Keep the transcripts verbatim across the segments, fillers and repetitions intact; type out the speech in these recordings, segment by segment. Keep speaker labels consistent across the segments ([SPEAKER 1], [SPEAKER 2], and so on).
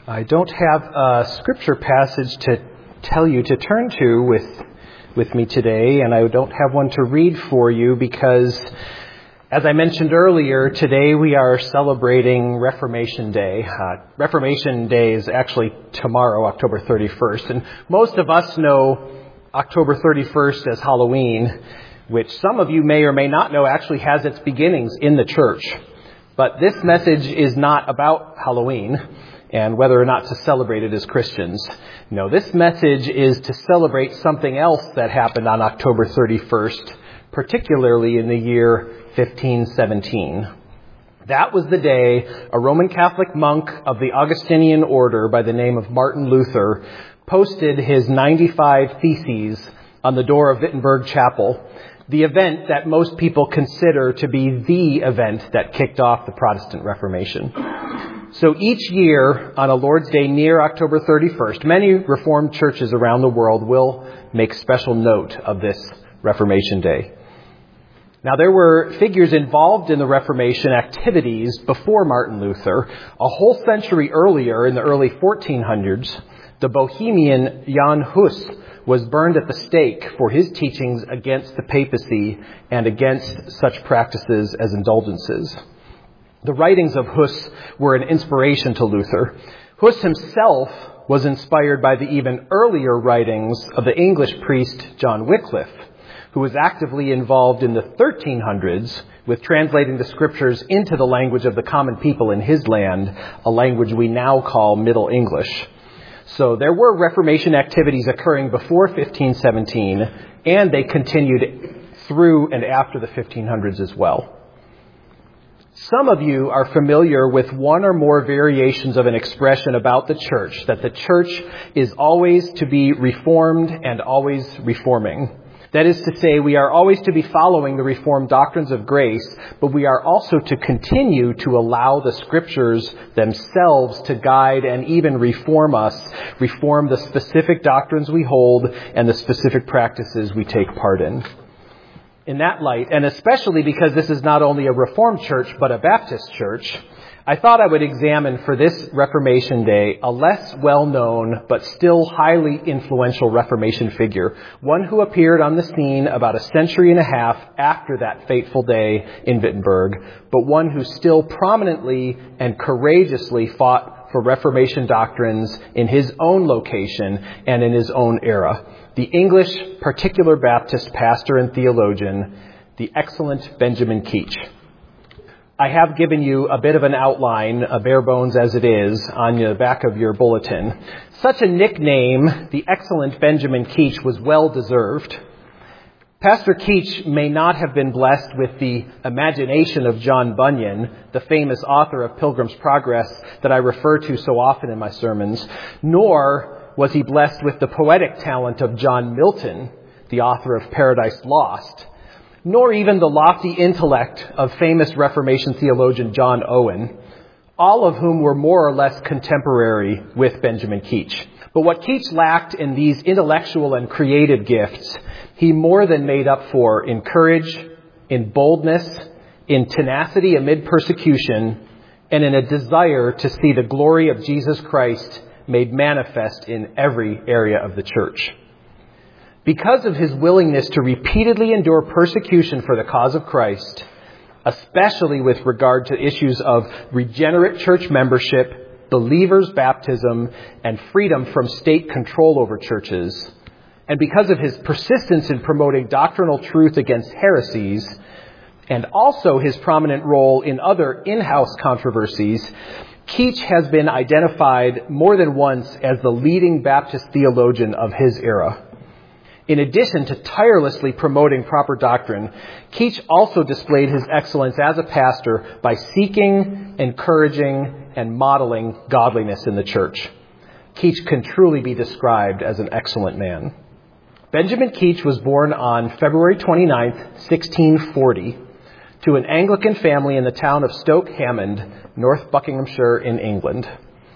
[SPEAKER 1] I don't have a scripture passage to tell you to turn to with with me today, and I don't have one to read for you because, as I mentioned earlier, today we are celebrating Reformation Day. Uh, Reformation Day is actually tomorrow, October thirty-first, and most of us know October thirty-first as Halloween, which some of you may or may not know actually has its beginnings in the church. But this message is not about Halloween and whether or not to celebrate it as Christians. No, this message is to celebrate something else that happened on October thirty-first, particularly in the year fifteen seventeen. That was the day a Roman Catholic monk of the Augustinian order by the name of Martin Luther posted his ninety-five Theses on the door of Wittenberg Chapel, the event that most people consider to be the event that kicked off the Protestant Reformation. So each year on a Lord's Day near October thirty-first, many Reformed churches around the world will make special note of this Reformation Day. Now, there were figures involved in the Reformation activities before Martin Luther. A whole century earlier, in the early fourteen hundreds, the Bohemian Jan Hus was burned at the stake for his teachings against the papacy and against such practices as indulgences. The writings of Hus were an inspiration to Luther. Hus himself was inspired by the even earlier writings of the English priest John Wycliffe, who was actively involved in the thirteen hundreds with translating the scriptures into the language of the common people in his land, a language we now call Middle English. So there were Reformation activities occurring before fifteen seventeen, and they continued through and after the fifteen hundreds as well. Some of you are familiar with one or more variations of an expression about the church, that the church is always to be reformed and always reforming. That is to say, we are always to be following the Reformed doctrines of grace, but we are also to continue to allow the Scriptures themselves to guide and even reform us, reform the specific doctrines we hold and the specific practices we take part in. In that light, and especially because this is not only a Reformed church, but a Baptist church, I thought I would examine for this Reformation Day a less well-known but still highly influential Reformation figure, one who appeared on the scene about a century and a half after that fateful day in Wittenberg, but one who still prominently and courageously fought for Reformation doctrines in his own location and in his own era. The English Particular Baptist pastor and theologian, the excellent Benjamin Keach. I have given you a bit of an outline, a bare bones as it is, on the back of your bulletin. Such a nickname, the excellent Benjamin Keach, was well deserved. Pastor Keach may not have been blessed with the imagination of John Bunyan, the famous author of Pilgrim's Progress that I refer to so often in my sermons, nor was he blessed with the poetic talent of John Milton, the author of Paradise Lost, nor even the lofty intellect of famous Reformation theologian John Owen, all of whom were more or less contemporary with Benjamin Keach. But what Keach lacked in these intellectual and creative gifts, he more than made up for in courage, in boldness, in tenacity amid persecution, and in a desire to see the glory of Jesus Christ made manifest in every area of the church. Because of his willingness to repeatedly endure persecution for the cause of Christ, especially with regard to issues of regenerate church membership, believers' baptism, and freedom from state control over churches, and because of his persistence in promoting doctrinal truth against heresies, and also his prominent role in other in-house controversies, Keach has been identified more than once as the leading Baptist theologian of his era. In addition to tirelessly promoting proper doctrine, Keach also displayed his excellence as a pastor by seeking, encouraging, and modeling godliness in the church. Keach can truly be described as an excellent man. Benjamin Keach was born on February twenty-ninth, sixteen forty, to an Anglican family in the town of Stoke Hammond, North Buckinghamshire in England.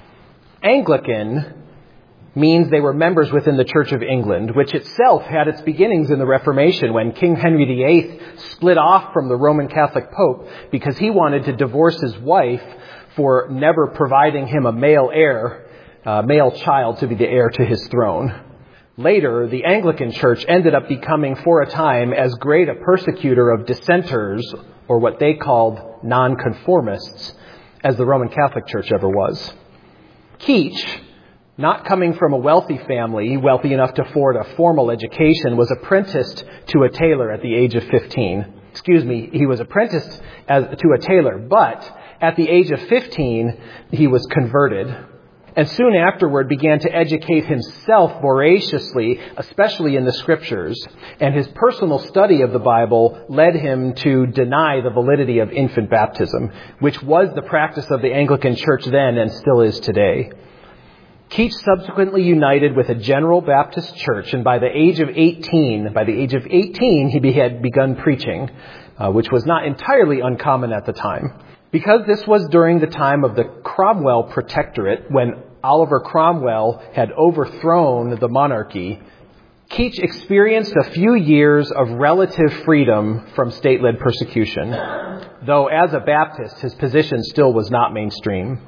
[SPEAKER 1] Anglican means they were members within the Church of England, which itself had its beginnings in the Reformation when King Henry the Eighth split off from the Roman Catholic Pope because he wanted to divorce his wife for never providing him a male heir. uh, male child to be the heir to his throne. Later, the Anglican Church ended up becoming, for a time, as great a persecutor of dissenters, or what they called nonconformists, as the Roman Catholic Church ever was. Keach, not coming from a wealthy family, wealthy enough to afford a formal education, was apprenticed to a tailor at the age of fifteen. Excuse me, he was apprenticed as, to a tailor, but at the age of fifteen, he was converted, and soon afterward began to educate himself voraciously, especially in the Scriptures, and his personal study of the Bible led him to deny the validity of infant baptism, which was the practice of the Anglican Church then and still is today. Keach subsequently united with a General Baptist church, and by the age of eighteen, by the age of eighteen, he had begun preaching, uh, which was not entirely uncommon at the time. Because this was during the time of the Cromwell Protectorate, when Oliver Cromwell had overthrown the monarchy, Keach experienced a few years of relative freedom from state-led persecution, though as a Baptist, his position still was not mainstream.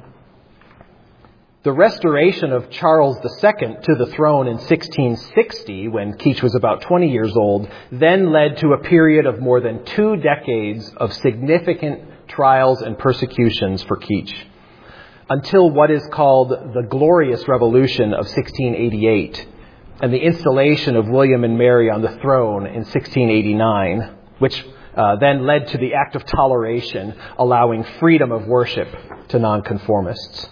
[SPEAKER 1] The restoration of Charles the Second to the throne in sixteen sixty, when Keach was about twenty years old, then led to a period of more than two decades of significant trials and persecutions for Keach, until what is called the Glorious Revolution of sixteen eighty-eight and the installation of William and Mary on the throne in sixteen eighty-nine, which uh, then led to the Act of Toleration, allowing freedom of worship to nonconformists.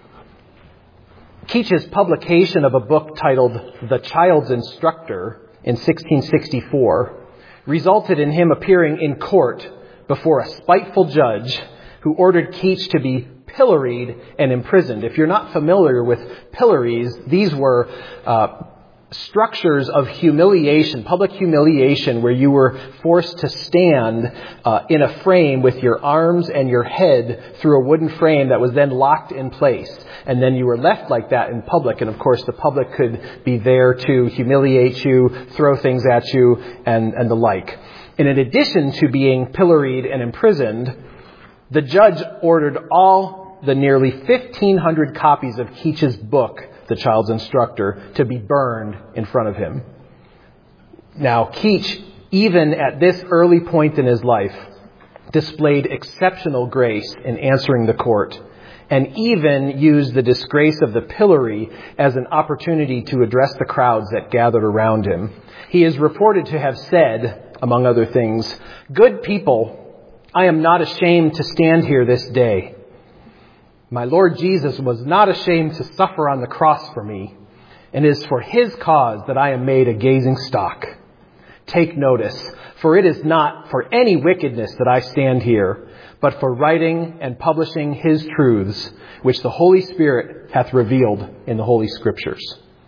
[SPEAKER 1] Keach's publication of a book titled The Child's Instructor in sixteen sixty-four resulted in him appearing in court before a spiteful judge who ordered Keach to be pilloried and imprisoned. If you're not familiar with pillories, these were uh, structures of humiliation, public humiliation, where you were forced to stand uh, in a frame with your arms and your head through a wooden frame that was then locked in place. And then you were left like that in public. And of course, the public could be there to humiliate you, throw things at you, and, and the like. And in addition to being pilloried and imprisoned, the judge ordered all the nearly fifteen hundred copies of Keach's book, The Child's Instructor, to be burned in front of him. Now, Keach, even at this early point in his life, displayed exceptional grace in answering the court, and even used the disgrace of the pillory as an opportunity to address the crowds that gathered around him. He is reported to have said, among other things, "Good people, I am not ashamed to stand here this day. My Lord Jesus was not ashamed to suffer on the cross for me, and it is for his cause that I am made a gazing stock. Take notice, for it is not for any wickedness that I stand here, but for writing and publishing his truths, which the Holy Spirit hath revealed in the Holy Scriptures."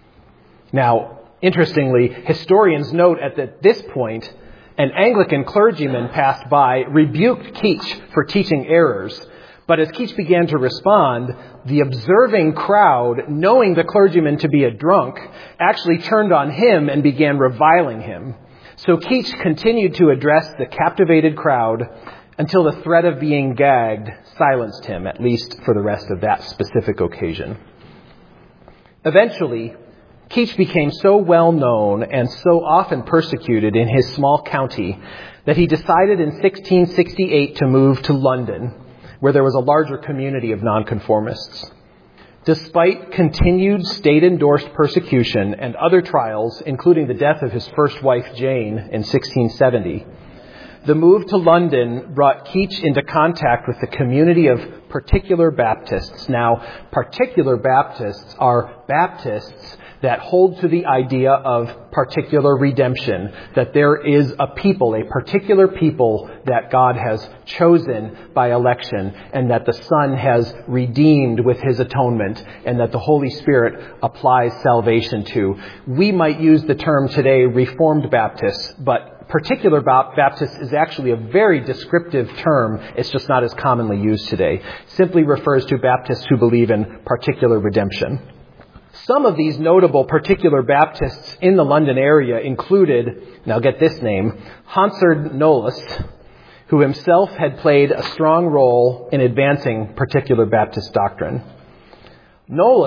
[SPEAKER 1] Now, interestingly, historians note at this point, an Anglican clergyman passed by, rebuked Keach for teaching errors. But as Keach began to respond, the observing crowd, knowing the clergyman to be a drunk, actually turned on him and began reviling him. So Keach continued to address the captivated crowd until the threat of being gagged silenced him, at least for the rest of that specific occasion. Eventually, Keach became so well known and so often persecuted in his small county that he decided in sixteen sixty-eight to move to London, where there was a larger community of nonconformists. Despite continued state-endorsed persecution and other trials, including the death of his first wife Jane in sixteen seventy, the move to London brought Keach into contact with the community of particular Baptists. Now, particular Baptists are Baptists that hold to the idea of particular redemption, that there is a people, a particular people that God has chosen by election, and that the Son has redeemed with his atonement, and that the Holy Spirit applies salvation to. We might use the term today Reformed Baptists, but particular Baptist is actually a very descriptive term. It's just not as commonly used today. Simply refers to Baptists who believe in particular redemption. Some of these notable particular Baptists in the London area included, now get this name, Hansard Knollys, who himself had played a strong role in advancing particular Baptist doctrine. Knollys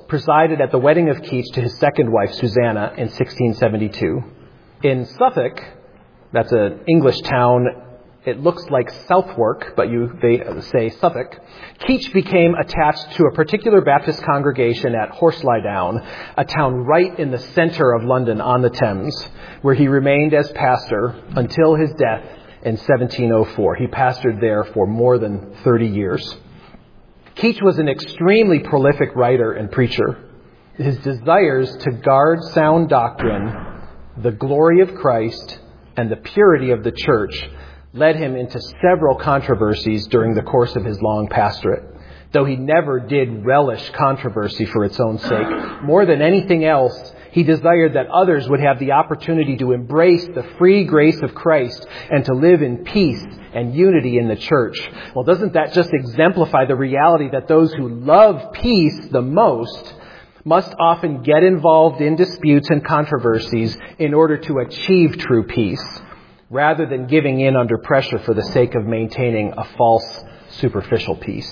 [SPEAKER 1] presided at the wedding of Keach to his second wife, Susanna, in sixteen seventy-two. In Suffolk, that's an English town, it looks like Southwark, but you they say Suffolk, Keach became attached to a particular Baptist congregation at Horselydown, a town right in the center of London on the Thames, where he remained as pastor until his death in seventeen oh four. He pastored there for more than thirty years. Keach was an extremely prolific writer and preacher. His desires to guard sound doctrine, the glory of Christ, and the purity of the church led him into several controversies during the course of his long pastorate. Though he never did relish controversy for its own sake, more than anything else, he desired that others would have the opportunity to embrace the free grace of Christ and to live in peace and unity in the church. Well, doesn't that just exemplify the reality that those who love peace the most must often get involved in disputes and controversies in order to achieve true peace, rather than giving in under pressure for the sake of maintaining a false, superficial peace.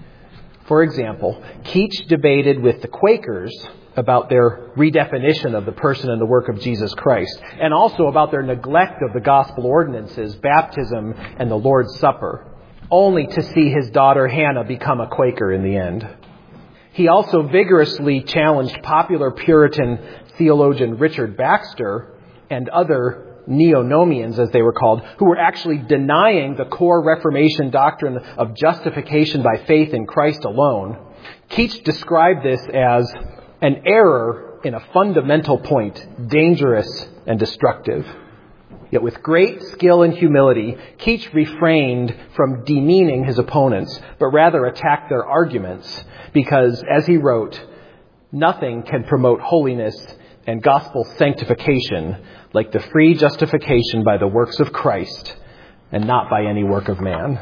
[SPEAKER 1] For example, Keach debated with the Quakers about their redefinition of the person and the work of Jesus Christ, and also about their neglect of the gospel ordinances, baptism, and the Lord's Supper, only to see his daughter Hannah become a Quaker in the end. He also vigorously challenged popular Puritan theologian Richard Baxter and other Neo-Nomians, as they were called, who were actually denying the core Reformation doctrine of justification by faith in Christ alone. Keach described this as an error in a fundamental point, dangerous and destructive. Yet with great skill and humility, Keach refrained from demeaning his opponents, but rather attacked their arguments, because, as he wrote, nothing can promote holiness and gospel sanctification like the free justification by the works of Christ and not by any work of man.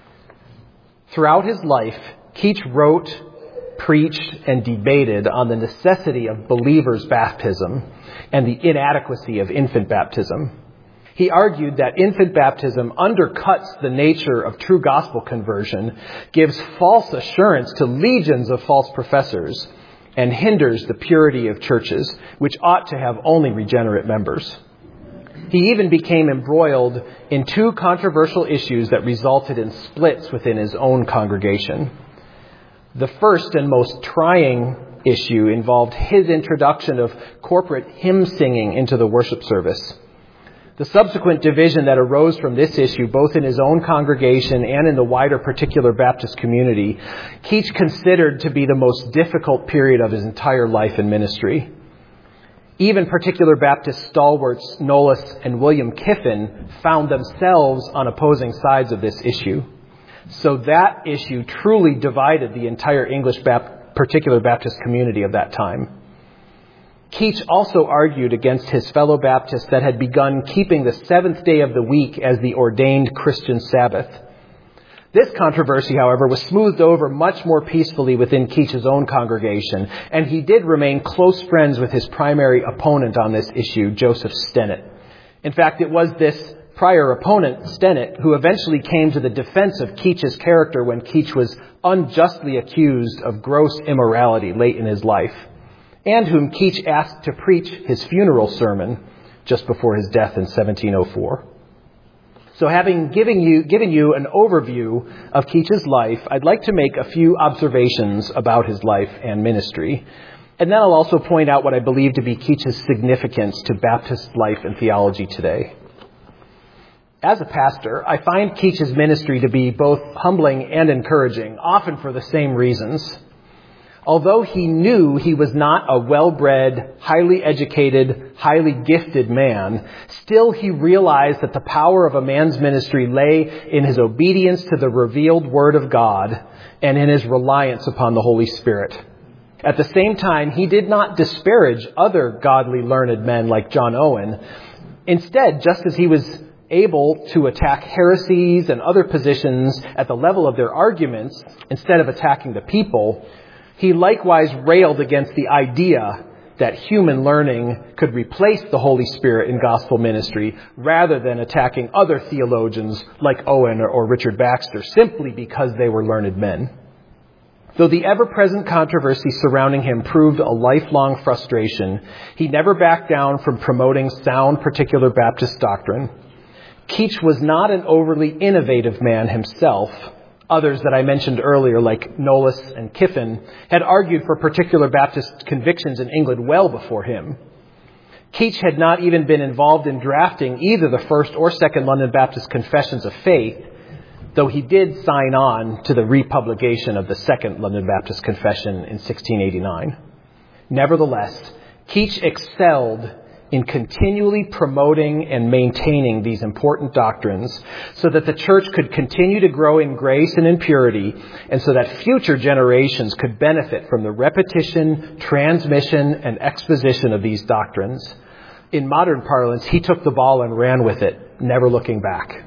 [SPEAKER 1] Throughout his life, Keach wrote, preached, and debated on the necessity of believers' baptism and the inadequacy of infant baptism. He argued that infant baptism undercuts the nature of true gospel conversion, gives false assurance to legions of false professors, and hinders the purity of churches, which ought to have only regenerate members. He even became embroiled in two controversial issues that resulted in splits within his own congregation. The first and most trying issue involved his introduction of corporate hymn singing into the worship service. The subsequent division that arose from this issue, both in his own congregation and in the wider particular Baptist community, Keach considered to be the most difficult period of his entire life and ministry. Even particular Baptist stalwarts Knollys and William Kiffin found themselves on opposing sides of this issue. So that issue truly divided the entire English Bap- particular Baptist community of that time. Keach also argued against his fellow Baptists that had begun keeping the seventh day of the week as the ordained Christian Sabbath. This controversy, however, was smoothed over much more peacefully within Keach's own congregation, and he did remain close friends with his primary opponent on this issue, Joseph Stennett. In fact, it was this prior opponent, Stennett, who eventually came to the defense of Keach's character when Keach was unjustly accused of gross immorality late in his life, and whom Keach asked to preach his funeral sermon just before his death in seventeen oh four. So having given you, given you an overview of Keach's life, I'd like to make a few observations about his life and ministry. And then I'll also point out what I believe to be Keach's significance to Baptist life and theology today. As a pastor, I find Keach's ministry to be both humbling and encouraging, often for the same reasons. Although he knew he was not a well-bred, highly educated, highly gifted man, still he realized that the power of a man's ministry lay in his obedience to the revealed Word of God and in his reliance upon the Holy Spirit. At the same time, he did not disparage other godly, learned men like John Owen. Instead, just as he was able to attack heresies and other positions at the level of their arguments instead of attacking the people, he likewise railed against the idea that human learning could replace the Holy Spirit in gospel ministry rather than attacking other theologians like Owen or Richard Baxter simply because they were learned men. Though the ever-present controversy surrounding him proved a lifelong frustration, he never backed down from promoting sound particular Baptist doctrine. Keach was not an overly innovative man himself. Others that I mentioned earlier, like Knollys and Kiffin, had argued for particular Baptist convictions in England well before him. Keach had not even been involved in drafting either the First or Second London Baptist Confessions of Faith, though he did sign on to the republication of the Second London Baptist Confession in sixteen eighty-nine. Nevertheless, Keach excelled in continually promoting and maintaining these important doctrines so that the church could continue to grow in grace and in purity, and so that future generations could benefit from the repetition, transmission, and exposition of these doctrines. In modern parlance, he took the ball and ran with it, never looking back.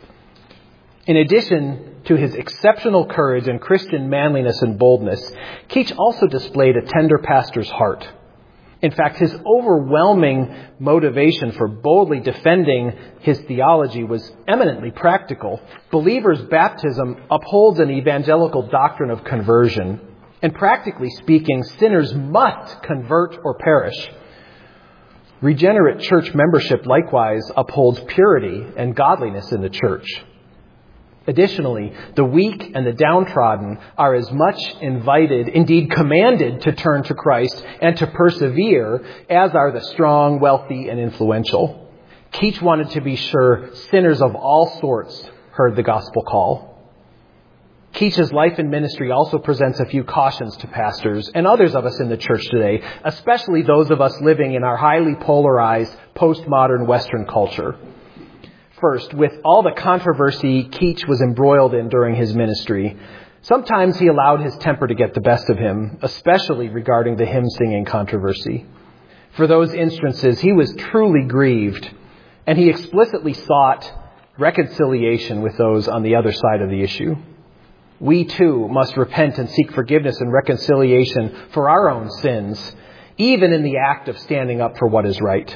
[SPEAKER 1] In addition to his exceptional courage and Christian manliness and boldness, Keach also displayed a tender pastor's heart. In fact, his overwhelming motivation for boldly defending his theology was eminently practical. Believers' baptism upholds an evangelical doctrine of conversion, and practically speaking, sinners must convert or perish. Regenerate church membership likewise upholds purity and godliness in the church. Additionally, the weak and the downtrodden are as much invited, indeed commanded, to turn to Christ and to persevere as are the strong, wealthy, and influential. Keach wanted to be sure sinners of all sorts heard the gospel call. Keach's life and ministry also presents a few cautions to pastors and others of us in the church today, especially those of us living in our highly polarized, postmodern Western culture. First, with all the controversy Keach was embroiled in during his ministry, sometimes he allowed his temper to get the best of him, especially regarding the hymn-singing controversy. For those instances, he was truly grieved, and he explicitly sought reconciliation with those on the other side of the issue. We too must repent and seek forgiveness and reconciliation for our own sins, even in the act of standing up for what is right.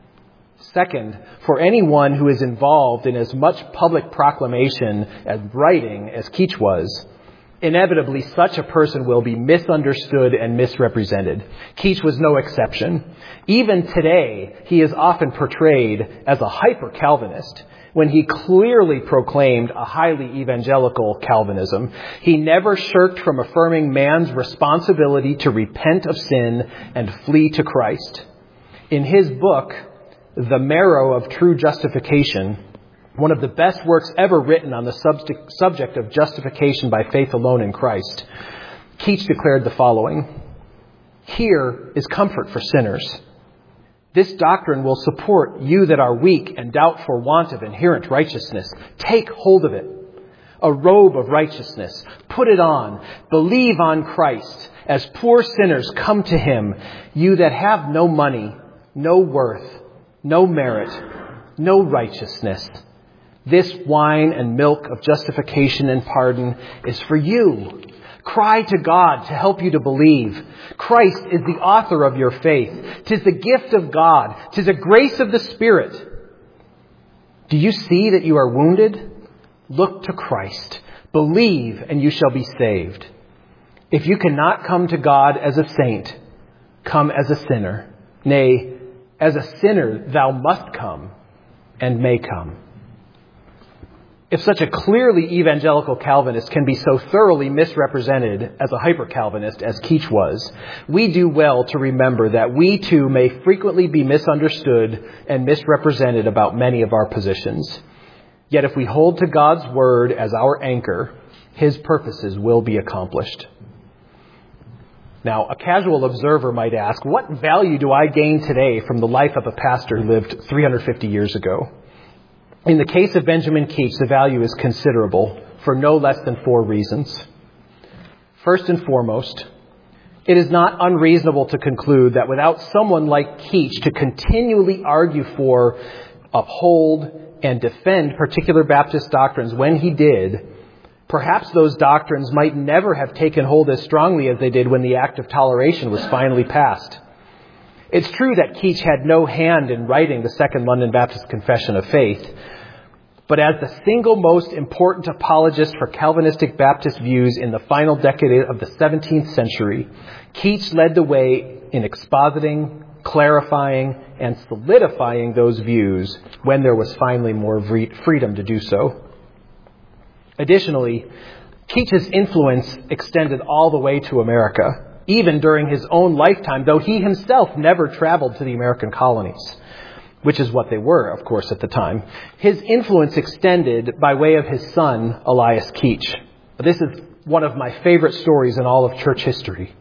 [SPEAKER 1] Second, for anyone who is involved in as much public proclamation and writing as Keach was, inevitably such a person will be misunderstood and misrepresented. Keach was no exception. Even today, he is often portrayed as a hyper-Calvinist when he clearly proclaimed a highly evangelical Calvinism. He never shirked from affirming man's responsibility to repent of sin and flee to Christ. In his book, The Marrow of True Justification, one of the best works ever written on the subject, subject of justification by faith alone in Christ, Keach declared the following: "Here is comfort for sinners. This doctrine will support you that are weak and doubt for want of inherent righteousness. Take hold of it. A robe of righteousness. Put it on. Believe on Christ. As poor sinners, come to him. You that have no money, no worth, no merit, no righteousness. This wine and milk of justification and pardon is for you. Cry to God to help you to believe. Christ is the author of your faith. 'Tis the gift of God. 'Tis a grace of the Spirit. Do you see that you are wounded? Look to Christ. Believe and you shall be saved. If you cannot come to God as a saint, come as a sinner. Nay, as a sinner thou must come and may come." If such a clearly evangelical Calvinist can be so thoroughly misrepresented as a hyper-Calvinist as Keach was, we do well to remember that we too may frequently be misunderstood and misrepresented about many of our positions. Yet if we hold to God's word as our anchor, his purposes will be accomplished. Now, a casual observer might ask, what value do I gain today from the life of a pastor who lived three hundred fifty years ago? In the case of Benjamin Keach, the value is considerable for no less than four reasons. First and foremost, it is not unreasonable to conclude that without someone like Keach to continually argue for, uphold, and defend particular Baptist doctrines when he did, perhaps those doctrines might never have taken hold as strongly as they did when the Act of Toleration was finally passed. It's true that Keach had no hand in writing the Second London Baptist Confession of Faith, but as the single most important apologist for Calvinistic Baptist views in the final decade of the seventeenth century, Keach led the way in expositing, clarifying, and solidifying those views when there was finally more freedom to do so. Additionally, Keach's influence extended all the way to America, even during his own lifetime, though he himself never traveled to the American colonies, which is what they were, of course, at the time. His influence extended by way of his son, Elias Keach. This is one of my favorite stories in all of church history.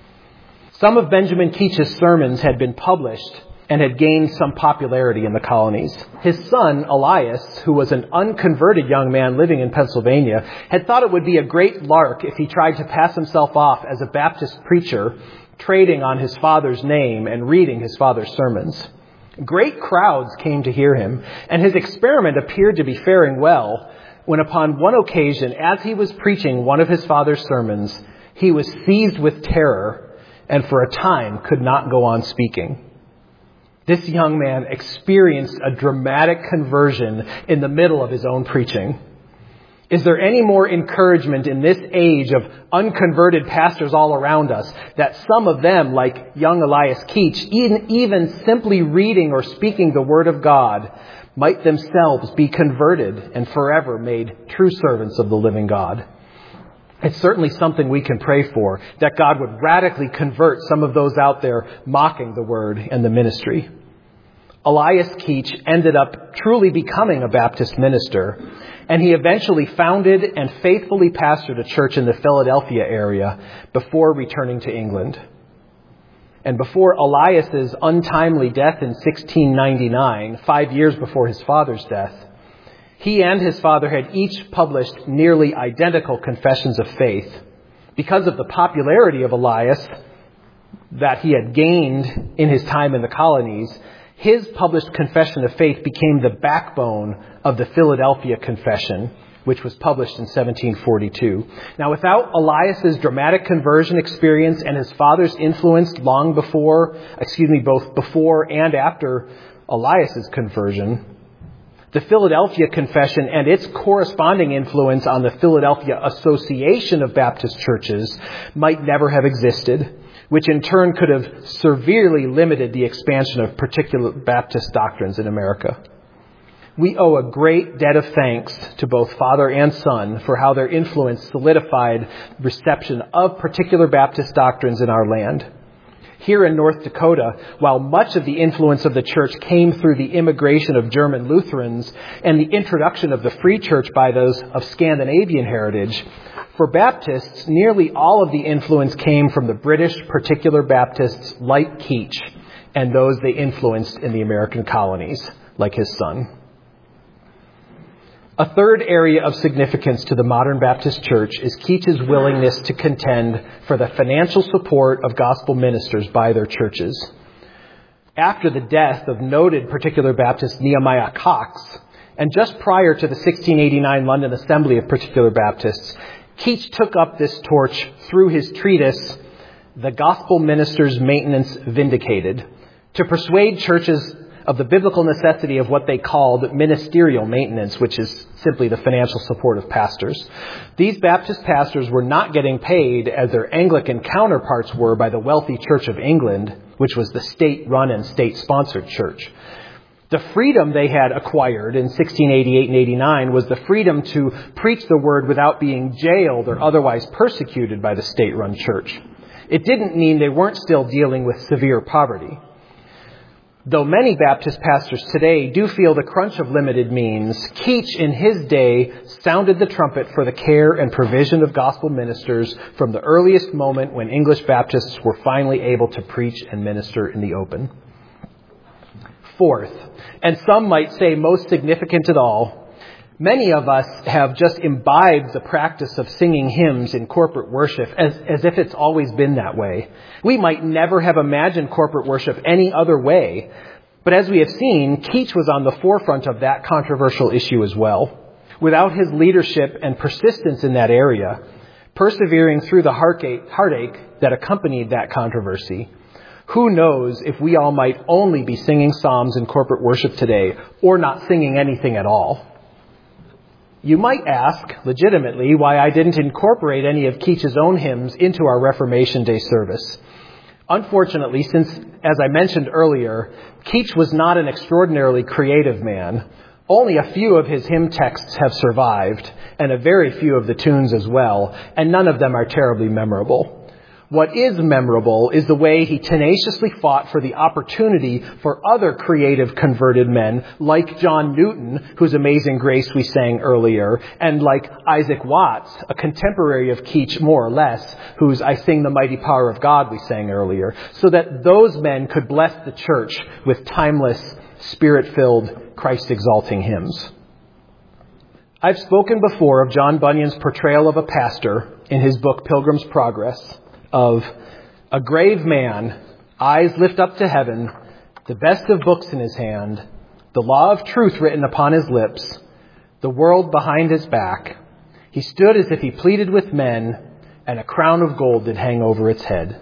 [SPEAKER 1] Some of Benjamin Keach's sermons had been published and had gained some popularity in the colonies. His son, Elias, who was an unconverted young man living in Pennsylvania, had thought it would be a great lark if he tried to pass himself off as a Baptist preacher, trading on his father's name and reading his father's sermons. Great crowds came to hear him, and his experiment appeared to be faring well, when upon one occasion, as he was preaching one of his father's sermons, he was seized with terror and for a time could not go on speaking. This young man experienced a dramatic conversion in the middle of his own preaching. Is there any more encouragement in this age of unconverted pastors all around us that some of them, like young Elias Keach, even, even simply reading or speaking the Word of God, might themselves be converted and forever made true servants of the living God? It's certainly something we can pray for, that God would radically convert some of those out there mocking the Word and the ministry. Elias Keach ended up truly becoming a Baptist minister, and he eventually founded and faithfully pastored a church in the Philadelphia area before returning to England. And before Elias's untimely death in sixteen ninety-nine, five years before his father's death, he and his father had each published nearly identical confessions of faith. Because of the popularity of Elias that he had gained in his time in the colonies, his published confession of faith became the backbone of the Philadelphia Confession, which was published in seventeen forty-two. Now, without Elias's dramatic conversion experience and his father's influence long before, excuse me, both before and after Elias's conversion, the Philadelphia Confession and its corresponding influence on the Philadelphia Association of Baptist Churches might never have existed, which in turn could have severely limited the expansion of particular Baptist doctrines in America. We owe a great debt of thanks to both father and son for how their influence solidified reception of particular Baptist doctrines in our land. Here in North Dakota, while much of the influence of the church came through the immigration of German Lutherans and the introduction of the free church by those of Scandinavian heritage, for Baptists, nearly all of the influence came from the British particular Baptists like Keach and those they influenced in the American colonies, like his son. A third area of significance to the modern Baptist church is Keach's willingness to contend for the financial support of gospel ministers by their churches. After the death of noted particular Baptist Nehemiah Cox, and just prior to the sixteen eighty-nine London Assembly of Particular Baptists, Keach took up this torch through his treatise, The Gospel Minister's Maintenance Vindicated, to persuade churches of the biblical necessity of what they called ministerial maintenance, which is simply the financial support of pastors. These Baptist pastors were not getting paid as their Anglican counterparts were by the wealthy Church of England, which was the state-run and state-sponsored church. The freedom they had acquired in sixteen eighty-eight and eighty-nine was the freedom to preach the word without being jailed or otherwise persecuted by the state-run church. It didn't mean they weren't still dealing with severe poverty. Though many Baptist pastors today do feel the crunch of limited means, Keach in his day sounded the trumpet for the care and provision of gospel ministers from the earliest moment when English Baptists were finally able to preach and minister in the open. Fourth, and some might say most significant of all, many of us have just imbibed the practice of singing hymns in corporate worship as, as if it's always been that way. We might never have imagined corporate worship any other way, but as we have seen, Keach was on the forefront of that controversial issue as well. Without his leadership and persistence in that area, persevering through the heartache, heartache that accompanied that controversy, who knows if we all might only be singing psalms in corporate worship today or not singing anything at all. You might ask, legitimately, why I didn't incorporate any of Keach's own hymns into our Reformation Day service. Unfortunately, since, as I mentioned earlier, Keach was not an extraordinarily creative man, only a few of his hymn texts have survived, and a very few of the tunes as well, and none of them are terribly memorable. What is memorable is the way he tenaciously fought for the opportunity for other creative converted men like John Newton, whose Amazing Grace we sang earlier, and like Isaac Watts, a contemporary of Keach more or less, whose I Sing the Mighty Power of God we sang earlier, so that those men could bless the church with timeless, spirit-filled, Christ-exalting hymns. I've spoken before of John Bunyan's portrayal of a pastor in his book Pilgrim's Progress, of a grave man, eyes lift up to heaven, the best of books in his hand, the law of truth written upon his lips, the world behind his back. He stood as if he pleaded with men, and a crown of gold did hang over its head.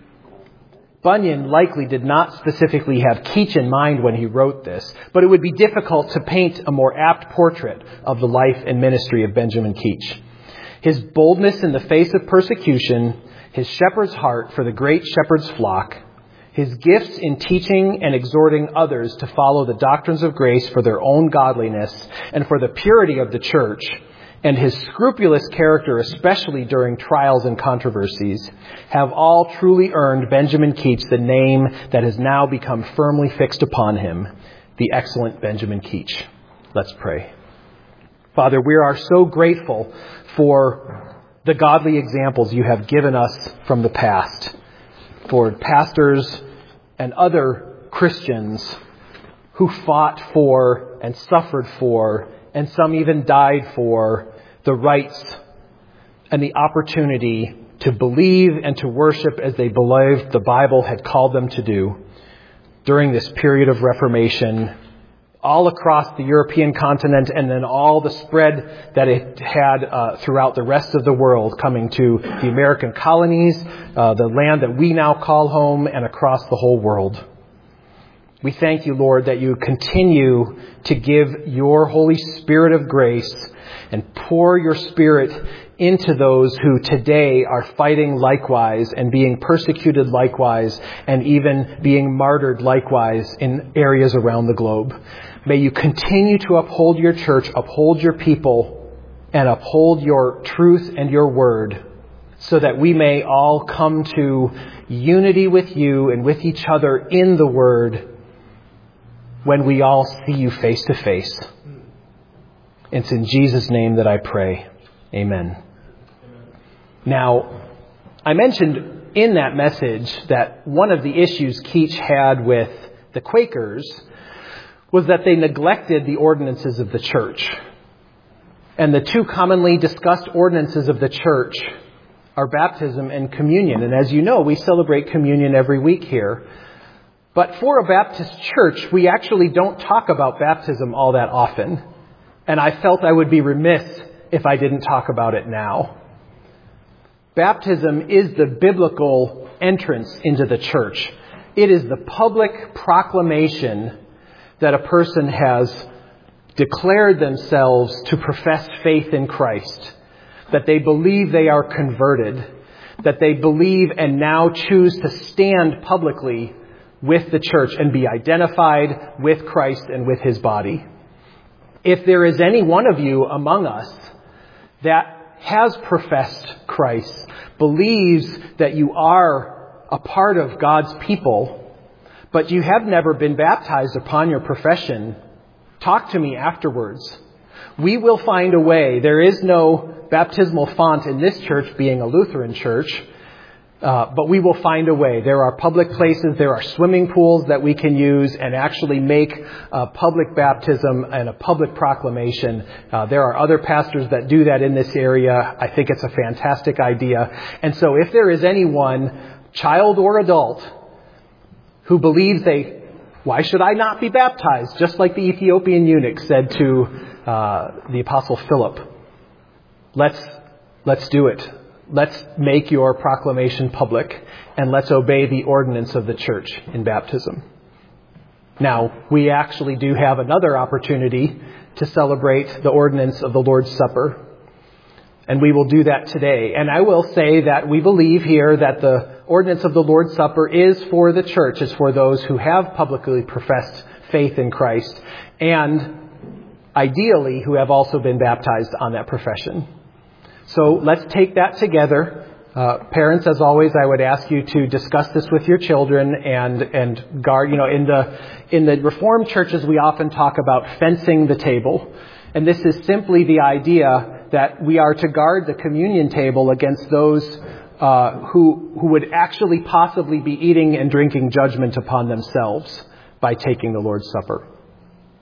[SPEAKER 1] Bunyan likely did not specifically have Keach in mind when he wrote this, but it would be difficult to paint a more apt portrait of the life and ministry of Benjamin Keach. His boldness in the face of persecution, his shepherd's heart for the great shepherd's flock, his gifts in teaching and exhorting others to follow the doctrines of grace for their own godliness and for the purity of the church, and his scrupulous character, especially during trials and controversies, have all truly earned Benjamin Keach the name that has now become firmly fixed upon him, the excellent Benjamin Keach. Let's pray. Father, we are so grateful for the godly examples you have given us from the past, for pastors and other Christians who fought for and suffered for, and some even died for, the rights and the opportunity to believe and to worship as they believed the Bible had called them to do during this period of Reformation, all across the European continent, and then all the spread that it had uh, throughout the rest of the world, coming to the American colonies, uh, the land that we now call home, and across the whole world. We thank you, Lord, that you continue to give your Holy Spirit of grace and pour your Spirit into those who today are fighting likewise and being persecuted likewise and even being martyred likewise in areas around the globe. May you continue to uphold your church, uphold your people, and uphold your truth and your word, so that we may all come to unity with you and with each other in the word when we all see you face to face. It's in Jesus' name that I pray. Amen. Now, I mentioned in that message that one of the issues Keach had with the Quakers was that they neglected the ordinances of the church. And the two commonly discussed ordinances of the church are baptism and communion. And as you know, we celebrate communion every week here. But for a Baptist church, we actually don't talk about baptism all that often. And I felt I would be remiss if I didn't talk about it now. Baptism is the biblical entrance into the church. It is the public proclamation that a person has declared themselves to profess faith in Christ, that they believe they are converted, that they believe and now choose to stand publicly with the church and be identified with Christ and with his body. If there is any one of you among us that has professed Christ, believes that you are a part of God's people, but you have never been baptized upon your profession, talk to me afterwards. We will find a way. There is no baptismal font in this church, being a Lutheran church, uh, but we will find a way. There are public places, there are swimming pools that we can use and actually make a public baptism and a public proclamation. Uh, there are other pastors that do that in this area. I think it's a fantastic idea. And so if there is anyone, child or adult, who believes they, why should I not be baptized? Just like the Ethiopian eunuch said to uh, the Apostle Philip. Let's, let's do it. Let's make your proclamation public, and let's obey the ordinance of the church in baptism. Now, we actually do have another opportunity to celebrate the ordinance of the Lord's Supper. And we will do that today. And I will say that we believe here that the ordinance of the Lord's Supper is for the church, is for those who have publicly professed faith in Christ, and ideally who have also been baptized on that profession. So let's take that together. Uh, parents, as always, I would ask you to discuss this with your children and and guard. You know, in the in the Reformed churches, we often talk about fencing the table, and this is simply the idea that we are to guard the communion table against those uh, who who would actually possibly be eating and drinking judgment upon themselves by taking the Lord's Supper.